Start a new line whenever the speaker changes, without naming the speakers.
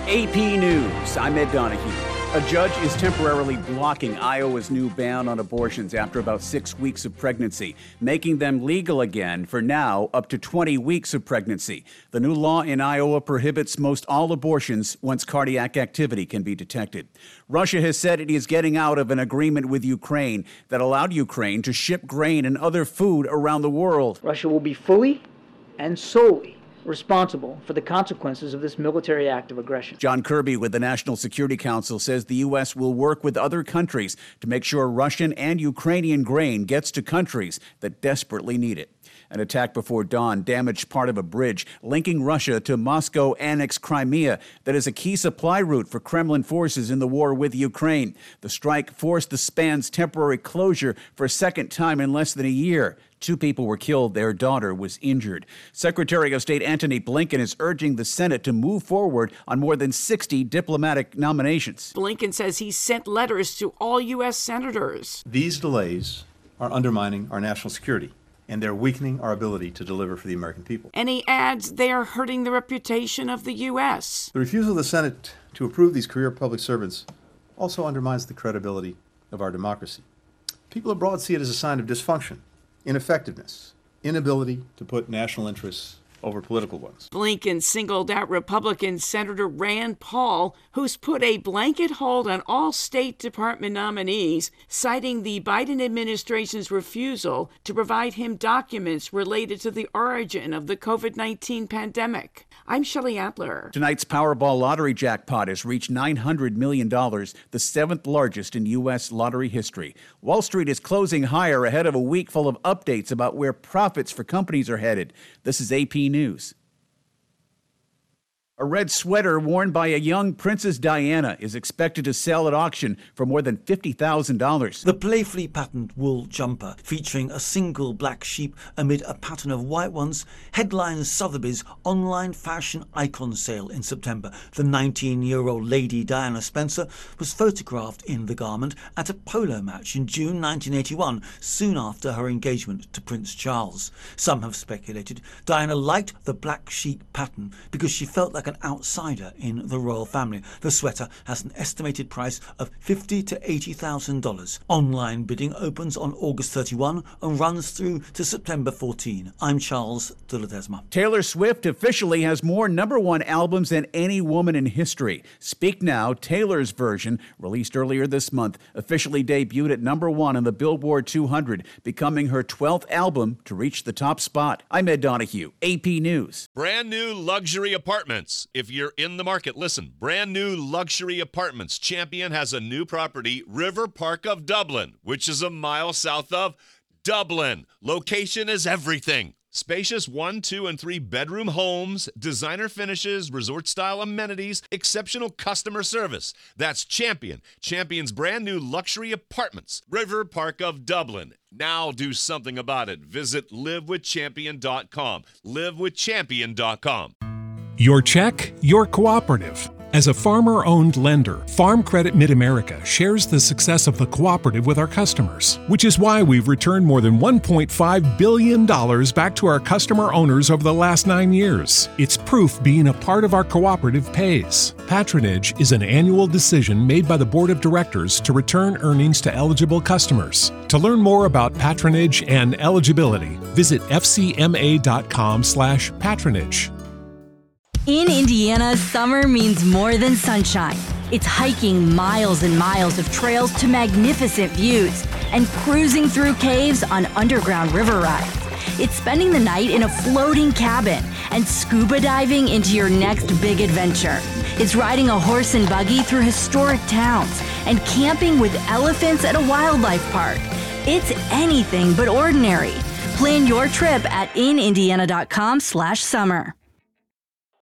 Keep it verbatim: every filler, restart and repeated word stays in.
A P News, I'm Ed Donahue. A judge is temporarily blocking Iowa's new ban on abortions after about six weeks of pregnancy, making them legal again for now up to twenty weeks of pregnancy. The new law in Iowa prohibits most all abortions once cardiac activity can be detected. Russia has said it is getting out of an agreement with Ukraine that allowed Ukraine to ship grain and other food around the world.
Russia will be fully and solely responsible for the consequences of this military act of aggression.
John Kirby with the National Security Council says the U S will work with other countries to make sure Russian and Ukrainian grain gets to countries that desperately need it. An attack before dawn damaged part of a bridge linking Russia to Moscow-annexed Crimea that is a key supply route for Kremlin forces in the war with Ukraine. The strike forced the span's temporary closure for a second time in less than a year. Two people were killed. Their daughter was injured. Secretary of State Antony Blinken is urging the Senate to move forward on more than sixty diplomatic nominations.
Blinken says he sent letters to all U S senators.
These delays are undermining our national security, and they're weakening our ability to deliver for the American people.
And he adds they are hurting the reputation of the U S.
The refusal of the Senate to approve these career public servants also undermines the credibility of our democracy. People abroad see it as a sign of dysfunction, ineffectiveness, inability to put national interests over political ones.
Blinken singled out Republican Senator Rand Paul, who's put a blanket hold on all State Department nominees, citing the Biden administration's refusal to provide him documents related to the origin of the covid nineteen pandemic. I'm Shelley Adler.
Tonight's Powerball lottery jackpot has reached nine hundred million dollars, the seventh largest in U S lottery history. Wall Street is closing higher ahead of a week full of updates about where profits for companies are headed. This is A P News. A red sweater worn by a young Princess Diana is expected to sell at auction for more than fifty thousand dollars.
The playfully patterned wool jumper, featuring a single black sheep amid a pattern of white ones, headlines Sotheby's online fashion icon sale in September. The nineteen-year-old Lady Diana Spencer was photographed in the garment at a polo match in June nineteen eighty-one, soon after her engagement to Prince Charles. Some have speculated Diana liked the black sheep pattern because she felt like an outsider in the royal family. The sweater has an estimated price of fifty thousand to eighty thousand dollars. Online bidding opens on August thirty-first and runs through to September fourteenth. I'm Charles de Ledesma.
Taylor Swift officially has more number one albums than any woman in history. Speak Now, Taylor's version, released earlier this month, officially debuted at number one on the Billboard two hundred, becoming her twelfth album to reach the top spot. I'm Ed Donahue, A P News.
Brand new luxury apartments. If you're in the market, listen. Brand new luxury apartments. Champion has a new property, River Park of Dublin, which is a mile south of Dublin. Location is everything. Spacious one, two, and three bedroom homes, designer finishes, resort-style amenities, exceptional customer service. That's Champion. Champion's brand new luxury apartments. River Park of Dublin. Now do something about it. Visit live with champion dot com. live with champion dot com.
Your check, your cooperative. As a farmer-owned lender, Farm Credit Mid-America shares the success of the cooperative with our customers, which is why we've returned more than one point five billion dollars back to our customer owners over the last nine years. It's proof being a part of our cooperative pays. Patronage is an annual decision made by the Board of Directors to return earnings to eligible customers. To learn more about patronage and eligibility, visit f c m a dot com slash patronage.
In Indiana, summer means more than sunshine. It's hiking miles and miles of trails to magnificent views and cruising through caves on underground river rides. It's spending the night in a floating cabin and scuba diving into your next big adventure. It's riding a horse and buggy through historic towns and camping with elephants at a wildlife park. It's anything but ordinary. Plan your trip at in indiana dot com slash summer.